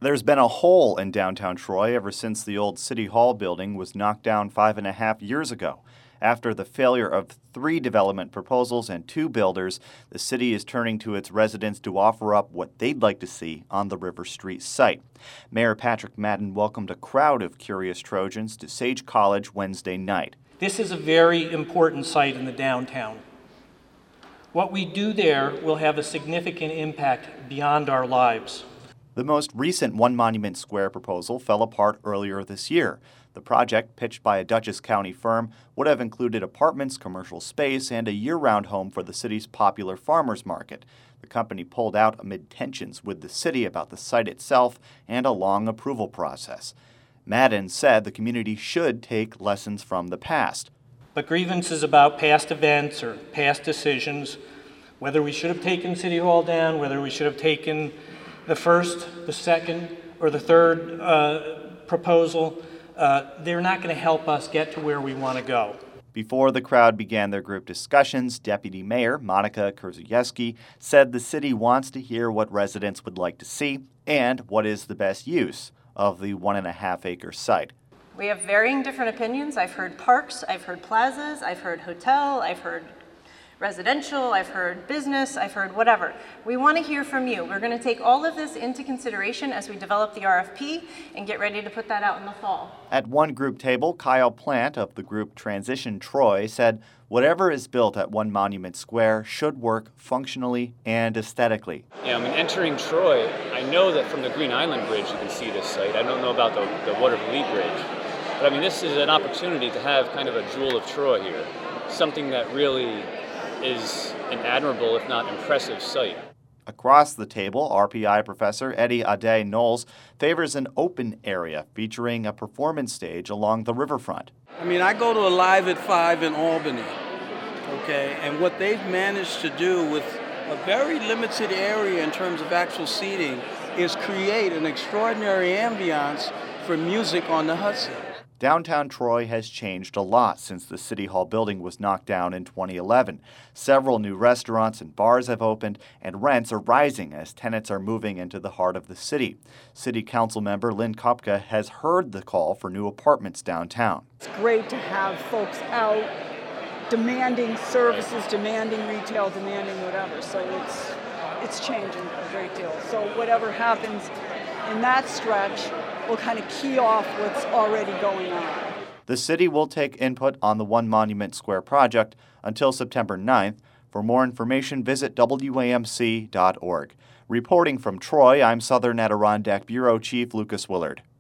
There's been a hole in downtown Troy ever since the old City Hall building was knocked down 5.5 years ago. After the failure of 3 development proposals and 2 builders, the city is turning to its residents to offer up what they'd like to see on the River Street site. Mayor Patrick Madden welcomed a crowd of curious Trojans to Sage College Wednesday night. This is a very important site in the downtown. What we do there will have a significant impact beyond our lives. The most recent One Monument Square proposal fell apart earlier this year. The project, pitched by a Dutchess County firm, would have included apartments, commercial space, and a year-round home for the city's popular farmers market. The company pulled out amid tensions with the city about the site itself and a long approval process. Madden said the community should take lessons from the past. But grievances about past events or past decisions, whether we should have taken City Hall down, whether we should have taken the first, the second, or the third proposal, they're not going to help us get to where we want to go. Before the crowd began their group discussions, Deputy Mayor Monica Krzyzewski said the city wants to hear what residents would like to see and what is the best use of the 1.5-acre site. We have varying different opinions. I've heard parks, I've heard plazas, I've heard hotel, I've heard residential, I've heard business, I've heard whatever. We want to hear from you. We're going to take all of this into consideration as we develop the RFP and get ready to put that out in the fall. At one group table, Kyle Plant of the group Transition Troy said whatever is built at One Monument Square should work functionally and aesthetically. Yeah, entering Troy, I know that from the Green Island Bridge you can see this site. I don't know about the Waterville Bridge. But this is an opportunity to have kind of a jewel of Troy here. Something that really is an admirable, if not impressive, site. Across the table, RPI professor Eddie Ade Knowles favors an open area featuring a performance stage along the riverfront. I go to Alive at 5 in Albany, okay, and what they've managed to do with a very limited area in terms of actual seating is create an extraordinary ambiance for music on the Hudson. Downtown Troy has changed a lot since the City Hall building was knocked down in 2011. Several new restaurants and bars have opened, and rents are rising as tenants are moving into the heart of the city. City Council member Lynn Kopka has heard the call for new apartments downtown. It's great to have folks out demanding services, demanding retail, demanding whatever. So it's changing a great deal. So whatever happens in that stretch will kind of key off what's already going on. The city will take input on the One Monument Square project until September 9th. For more information, visit WAMC.org. Reporting from Troy, I'm Southern Adirondack Bureau Chief Lucas Willard.